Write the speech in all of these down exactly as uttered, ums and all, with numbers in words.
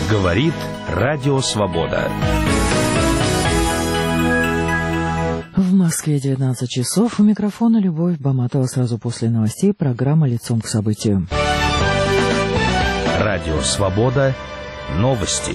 Говорит Радио Свобода. В Москве девятнадцать часов. У микрофона Любовь Баматова. Сразу после новостей программа «Лицом к событию». Радио Свобода. Новости.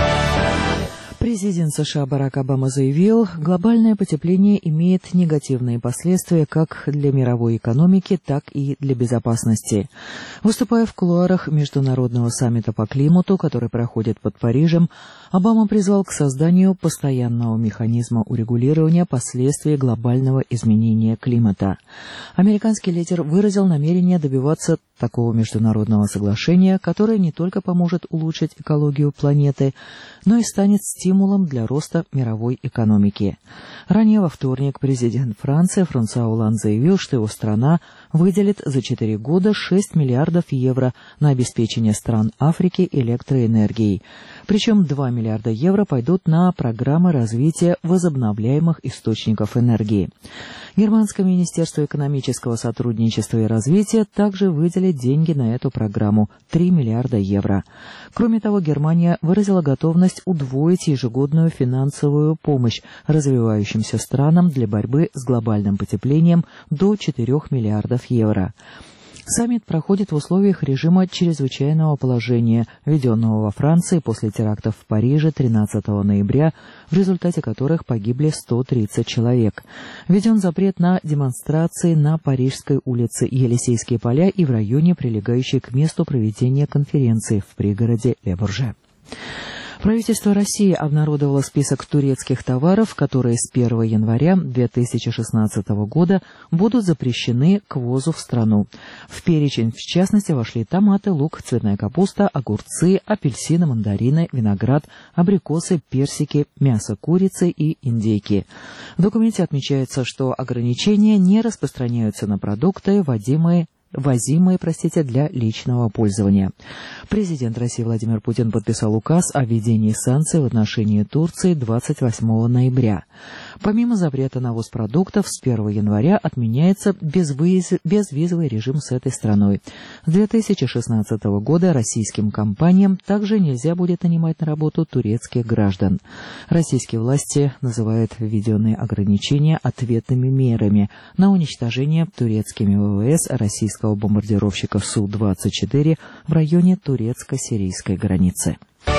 Президент США Барак Обама заявил, глобальное потепление имеет негативные последствия как для мировой экономики, так и для безопасности. Выступая в кулуарах Международного саммита по климату, который проходит под Парижем, Обама призвал к созданию постоянного механизма урегулирования последствий глобального изменения климата. Американский лидер выразил намерение добиваться такого международного соглашения, которое не только поможет улучшить экологию планеты, но и станет стимулом для роста мировой экономики. Ранее во вторник президент Франции Франсуа Олланд заявил, что его страна выделит за четыре года шесть миллиардов евро на обеспечение стран Африки электроэнергией. Причем два миллиарда евро пойдут на программы развития возобновляемых источников энергии. Германское министерство экономического сотрудничества и развития также выделит деньги на эту программу – три миллиарда евро. Кроме того, Германия выразила готовность удвоить ежегодную финансовую помощь развивающимся странам для борьбы с глобальным потеплением до четырёх миллиардов евро. Саммит проходит в условиях режима чрезвычайного положения, введенного во Франции после терактов в Париже тринадцатого ноября, в результате которых погибли сто тридцать человек. Введен запрет на демонстрации на Парижской улице Елисейские поля и в районе, прилегающей к месту проведения конференции в пригороде Ле-Бурже. Правительство России обнародовало список турецких товаров, которые с первого января две тысячи шестнадцатого года будут запрещены к ввозу в страну. В перечень, в частности, вошли томаты, лук, цветная капуста, огурцы, апельсины, мандарины, виноград, абрикосы, персики, мясо курицы и индейки. В документе отмечается, что ограничения не распространяются на продукты, вводимые возимые, простите, для личного пользования. Президент России Владимир Путин подписал указ о введении санкций в отношении Турции двадцать восьмого ноября. Помимо запрета на ввоз продуктов, с первого января отменяется безвиз... безвизовый режим с этой страной. С две тысячи шестнадцатого года российским компаниям также нельзя будет нанимать на работу турецких граждан. Российские власти называют введенные ограничения ответными мерами на уничтожение турецкими ВВС российского бомбардировщика Су двадцать четыре в районе турецко-сирийской границы.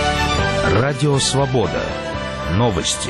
Радио Свобода. Новости.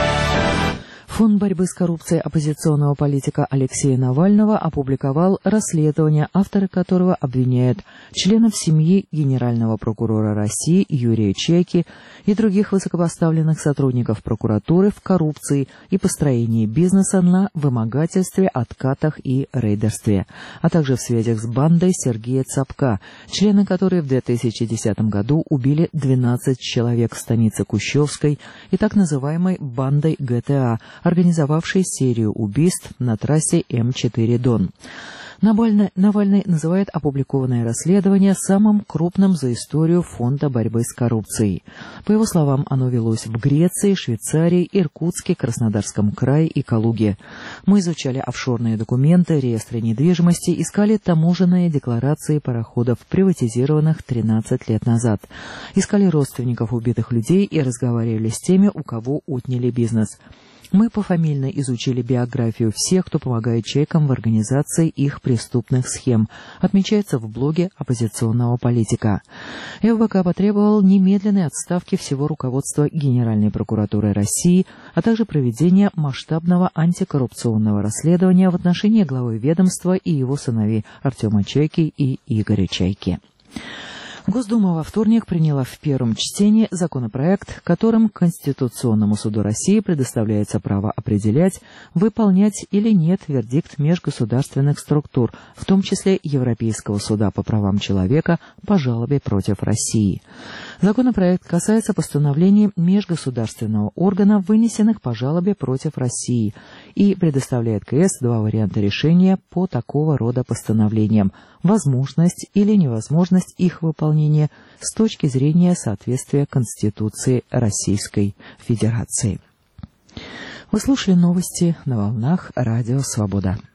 Фонд борьбы с коррупцией оппозиционного политика Алексея Навального опубликовал расследование, авторы которого обвиняют членов семьи генерального прокурора России Юрия Чайки и других высокопоставленных сотрудников прокуратуры в коррупции и построении бизнеса на вымогательстве, откатах и рейдерстве, а также в связях с бандой Сергея Цапка, члены которой в две тысячи десятом году убили двенадцать человек в станице Кущевской, и так называемой бандой ГТА, организовавшей серию убийств на трассе Эм четыре Дон. Навальный, Навальный называет опубликованное расследование самым крупным за историю Фонда борьбы с коррупцией. По его словам, оно велось в Греции, Швейцарии, Иркутске, Краснодарском крае и Калуге. Мы изучали офшорные документы, реестры недвижимости, искали таможенные декларации пароходов, приватизированных тринадцать лет назад. Искали родственников убитых людей и разговаривали с теми, у кого отняли бизнес. Мы пофамильно изучили биографию всех, кто помогает чайкам в организации их преступных схем, отмечается в блоге оппозиционного политика. Эф Бэ Ка потребовал немедленной отставки всего руководства Генеральной прокуратуры России, а также проведения масштабного антикоррупционного расследования в отношении главы ведомства и его сыновей Артема Чайки и Игоря Чайки. Госдума во вторник приняла в первом чтении законопроект, которым Конституционному суду России предоставляется право определять, выполнять или нет вердикт межгосударственных структур, в том числе Европейского суда по правам человека по жалобе против России. Законопроект касается постановлений межгосударственного органа, вынесенных по жалобе против России, и предоставляет Ка Эс два варианта решения по такого рода постановлениям: возможность или невозможность их выполнения с точки зрения соответствия Конституции Российской Федерации. Вы слушали новости на волнах Радио Свобода.